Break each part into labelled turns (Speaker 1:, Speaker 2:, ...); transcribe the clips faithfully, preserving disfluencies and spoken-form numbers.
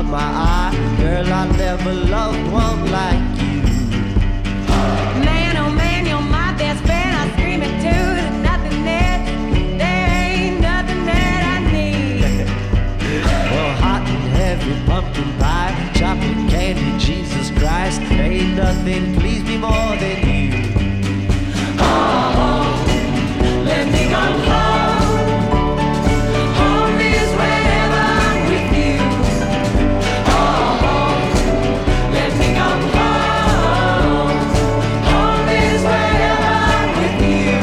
Speaker 1: caught my eye. Girl, I never loved one like you.
Speaker 2: Man, oh man, you're my best friend. I scream it too. There's nothing that, there ain't nothing that I need.
Speaker 1: Well, hot and heavy pumpkin pie, chocolate candy, Jesus Christ, ain't nothing please me more than you.
Speaker 2: Oh, let me go home. Home is wherever I'm with you. Oh, let me go home. Home is wherever I'm with you.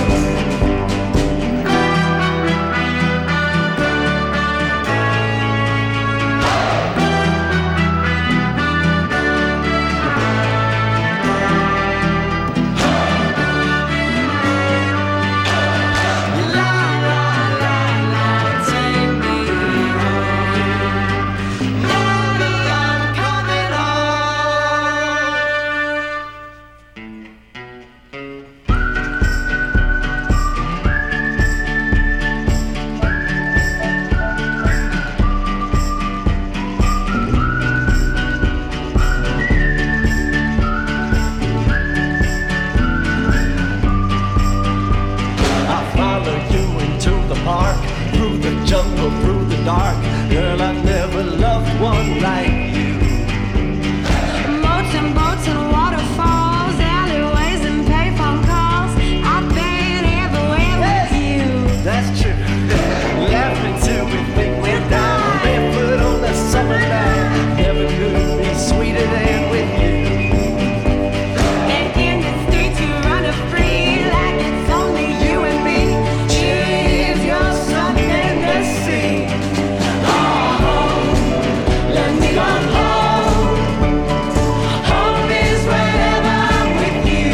Speaker 1: Jungle through the dark, girl, I never loved one like you.
Speaker 2: Moats and boats and waterfalls, alleyways and payphone calls. I've been everywhere with you.
Speaker 1: That's true. Laughing till we think we're down, barefoot on the summer night. Never could be sweeter than with you.
Speaker 2: And in the streets you run a free like it's only you and me. Cheers, you're something to see. Oh, let me go home. Home is wherever I'm with you.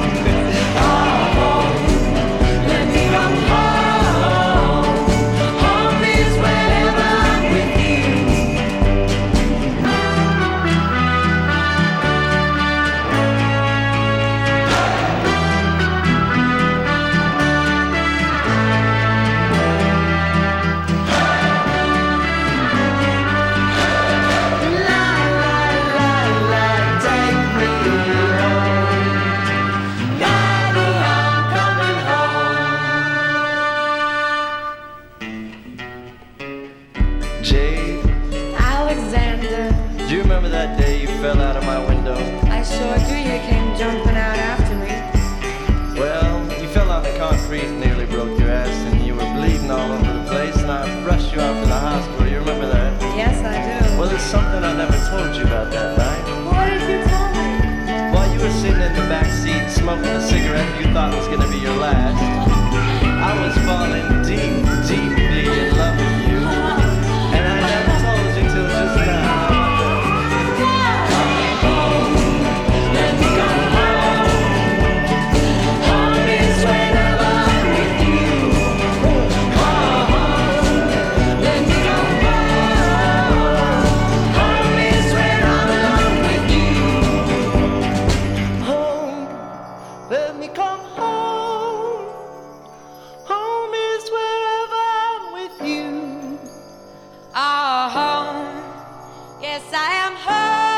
Speaker 2: Oh, let me go home. Home is wherever I'm with you. La la la la, take me home. Daddy, I'm coming home.
Speaker 1: Jade,
Speaker 2: Alexander,
Speaker 1: do you remember that day you fell out of my window?
Speaker 2: I sure do. You came jumping out after me.
Speaker 1: Well, you fell on the concrete and nearly broke your ass, and you were bleeding all over the place, and I rushed you off to the hospital. You remember that?
Speaker 2: Yes, I do.
Speaker 1: Well, there's something I never told you about that night.
Speaker 2: What did you tell me?
Speaker 1: While you were sitting in the back seat smoking a cigarette you thought was going to be your last, I was falling deep, deeply in love with you, and I never told you till just now.
Speaker 2: Let me go home. Home is wherever I'm with you. Oh, let me go home. Home is where I'm alone with you.
Speaker 1: Home, let me come home. Home is wherever I'm with you.
Speaker 2: Oh, home. Yes, I am home.